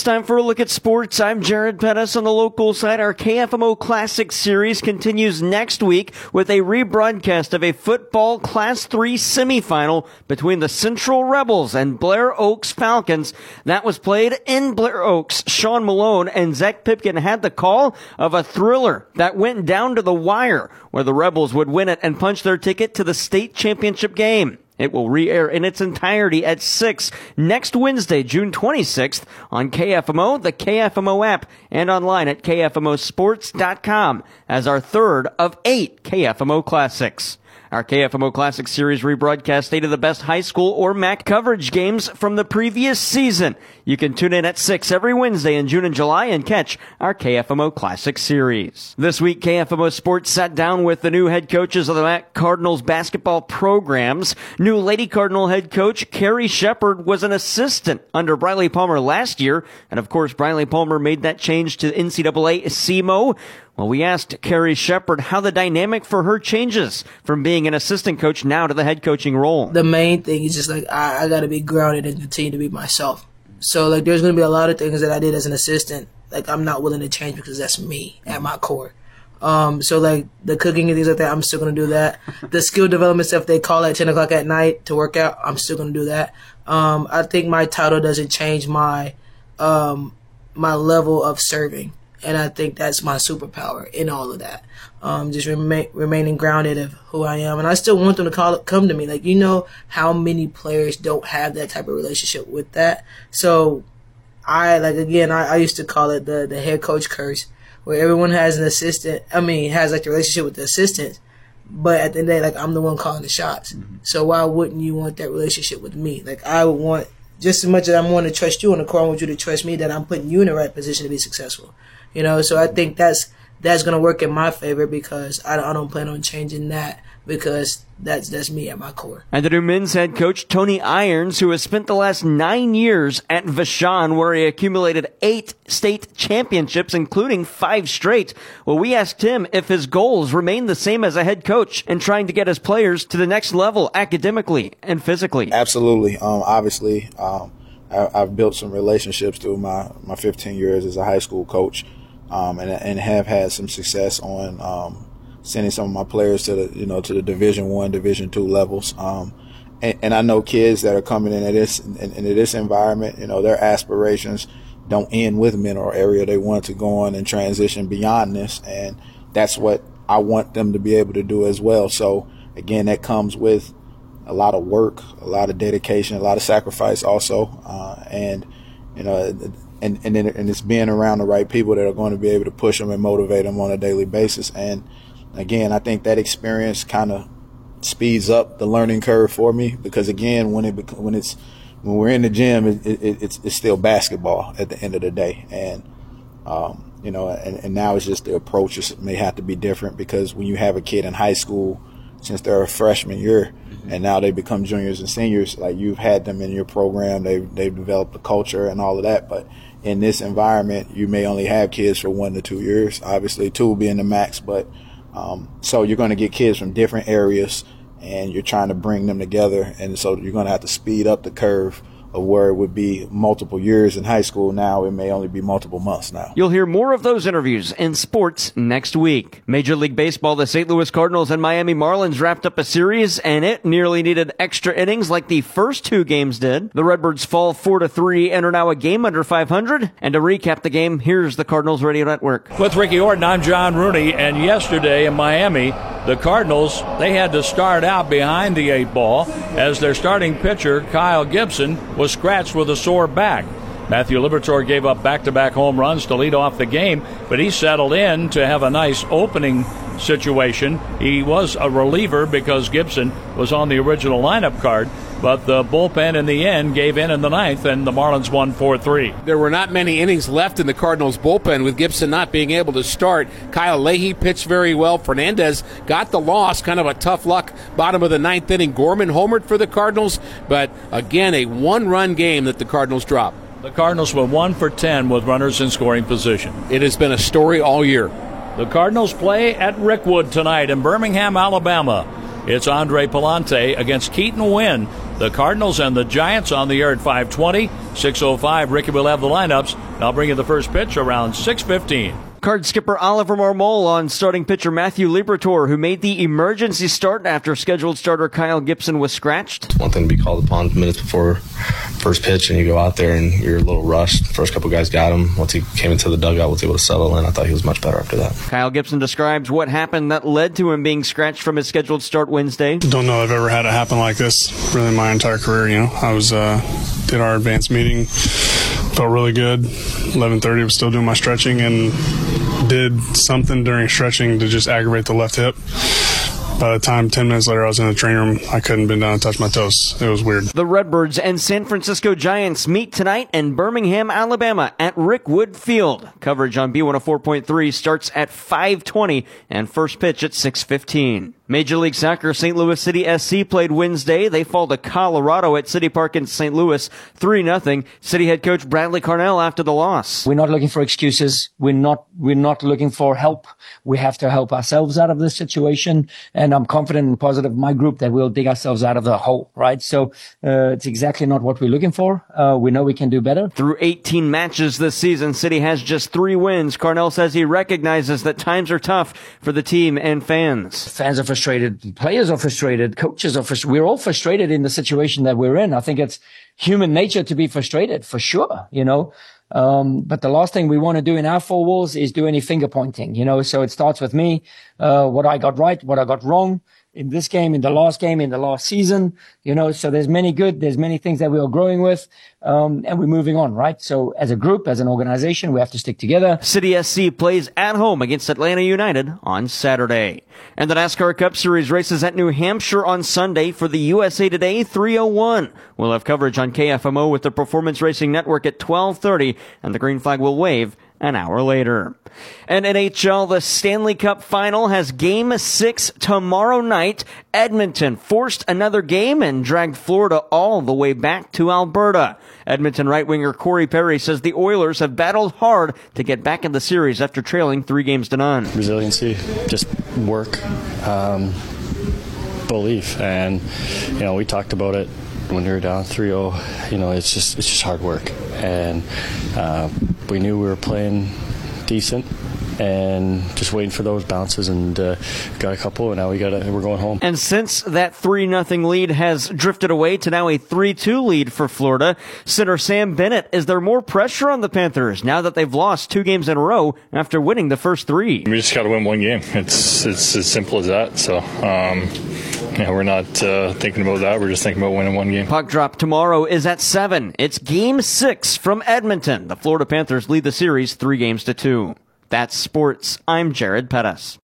It's time for a look at sports. I'm Jared Pettis on the local side. Our KFMO Classic Series continues next week with a rebroadcast of a football Class 3 semifinal between the Central Rebels and Blair Oaks Falcons. That was played in Blair Oaks. Sean Malone and Zach Pipkin had the call of a thriller that went down to the wire, where the Rebels would win it and punch their ticket to the state championship game. It will re-air in its entirety at 6 next Wednesday, June 26th on KFMO, the KFMO app, and online at KFMOsports.com as our third of 8 KFMO Classics. Our KFMO Classic Series rebroadcast 8 of the best high school or MAC coverage games from the previous season. You can tune in at 6 every Wednesday in June and July and catch our KFMO Classic Series. This week, KFMO Sports sat down with the new head coaches of the MAC Cardinals basketball programs. New Lady Cardinal head coach Carrie Shepard was an assistant under Briley Palmer last year, and of course, Briley Palmer made that change to NCAA SEMO. Well, we asked Carrie Shepard how the dynamic for her changes from being an assistant coach now to the head coaching role. The main thing is just I got to be grounded and continue to be myself. So there's going to be a lot of things that I did as an assistant I'm not willing to change because that's me at my core. So the cooking and things like that, I'm still going to do that. The skill development stuff they call at 10 o'clock at night to work out, I'm still going to do that. I think my title doesn't change my level of serving. And I think that's my superpower in all of that. Just remaining grounded of who I am. And I still want them to come to me. How many players don't have that type of relationship with that? So I used to call it the head coach curse, where everyone has an assistant. Has the relationship with the assistant. But at the end of the day, I'm the one calling the shots. Mm-hmm. So why wouldn't you want that relationship with me? I would want, just as much as I want to trust you on the court, I want you to trust me that I'm putting you in the right position to be successful. So I think that's going to work in my favor because I don't plan on changing that because that's me at my core. And the new men's head coach, Tony Irons, who has spent the last 9 years at Vashon, where he accumulated 8 state championships, including 5 straight. Well, we asked him if his goals remain the same as a head coach and trying to get his players to the next level academically and physically. Absolutely. Obviously, I've built some relationships through my 15 years as a high school coach. And have had some success on sending some of my players to the Division I, Division II levels. And I know kids that are coming into this environment, their aspirations don't end with Mineral Area. They want to go on and transition beyond this, and that's what I want them to be able to do as well. So again, that comes with a lot of work, a lot of dedication, a lot of sacrifice also, and it's being around the right people that are going to be able to push them and motivate them on a daily basis. And again, I think that experience kind of speeds up the learning curve for me because again, when we're in the gym, it's still basketball at the end of the day. And and now it's just the approaches may have to be different because when you have a kid in high school, since they're a freshman year, and now they become juniors and seniors, you've had them in your program, they've developed the culture and all of that. But in this environment, you may only have kids for 1 to 2 years. Obviously, 2 being the max, but so you're going to get kids from different areas, and you're trying to bring them together, and so you're going to have to speed up the curve of where it would be multiple years in high school. Now it may only be multiple months now. You'll hear more of those interviews in sports next week. Major League Baseball, the St. Louis Cardinals and Miami Marlins wrapped up a series, and it nearly needed extra innings like the first 2 games did. The Redbirds fall 4-3 and are now a game under 500. And to recap the game, here's the Cardinals Radio Network. With Ricky Orton, I'm John Rooney, and yesterday in Miami, the Cardinals, they had to start out behind the 8 ball as their starting pitcher, Kyle Gibson, was scratched with a sore back. Matthew Liberatore gave up back-to-back home runs to lead off the game, but he settled in to have a nice opening situation. He was a reliever because Gibson was on the original lineup card, but the bullpen in the end gave in the 9th, and the Marlins won 4-3. There were not many innings left in the Cardinals' bullpen with Gibson not being able to start. Kyle Leahy pitched very well. Fernandez got the loss, kind of a tough luck bottom of the 9th inning. Gorman homered for the Cardinals, but again, a 1-run game that the Cardinals dropped. The Cardinals were 1 for 10 with runners in scoring position. It has been a story all year. The Cardinals play at Rickwood tonight in Birmingham, Alabama. It's Andre Palante against Keaton Wynn. The Cardinals and the Giants on the air at 5:20. 6:05, Ricky will have the lineups. I'll bring you the first pitch around 6:15. Card skipper Oliver Marmol on starting pitcher Matthew Liberatore, who made the emergency start after scheduled starter Kyle Gibson was scratched. It's one thing to be called upon minutes before first pitch, and you go out there and you're a little rushed. First couple guys got him. Once he came into the dugout, was able to settle in. I thought he was much better after that. Kyle Gibson describes what happened that led to him being scratched from his scheduled start Wednesday. Don't know I've ever had it happen like this, really, in my entire career. I was did our advanced meeting, felt really good. 11:30, was still doing my stretching and did something during stretching to just aggravate the left hip. By the time 10 minutes later I was in the training room, I couldn't bend down and touch my toes. It was weird. The Redbirds and San Francisco Giants meet tonight in Birmingham, Alabama at Rick Wood Field. Coverage on B104.3 starts at 5:20 and first pitch at 6:15. Major League Soccer, St. Louis City SC played Wednesday. They fall to Colorado at City Park in St. Louis 3-0. City head coach Bradley Carnell after the loss. We're not looking for excuses. We're not looking for help. We have to help ourselves out of this situation. And I'm confident and positive in my group that we'll dig ourselves out of the hole, right? So, it's exactly not what we're looking for. We know we can do better. Through 18 matches this season, City has just 3 wins. Carnell says he recognizes that times are tough for the team and fans. Fans are frustrated, players are frustrated, coaches are frustrated. We're all frustrated in the situation that we're in. I think it's human nature to be frustrated, for sure, But the last thing we want to do in our 4 walls is do any finger pointing, So it starts with me, what I got right, what I got wrong in this game, in the last season, So there's many things that we are growing with, and we're moving on, right? So as a group, as an organization, we have to stick together. City SC plays at home against Atlanta United on Saturday. And the NASCAR Cup Series races at New Hampshire on Sunday for the USA Today 301. We'll have coverage on KFMO with the Performance Racing Network at 12:30, and the green flag will wave an hour later. And NHL, the Stanley Cup Final has Game 6 tomorrow night. Edmonton forced another game and dragged Florida all the way back to Alberta. Edmonton right winger Corey Perry says the Oilers have battled hard to get back in the series after trailing 3-0. Resiliency, just work, belief, and we talked about it when we were down 3-0. It's just hard work, and we knew we were playing decent and just waiting for those bounces, and got a couple, and now we're going home. And since that 3-0 lead has drifted away to now a 3-2 lead for Florida, center Sam Bennett, is there more pressure on the Panthers now that they've lost 2 games in a row after winning the first 3? We just got to win 1 game. It's as simple as that. So, we're not thinking about that. We're just thinking about winning 1 game. Puck drop tomorrow is at 7. It's Game 6 from Edmonton. The Florida Panthers lead the series 3-2. That's sports. I'm Jared Pettis.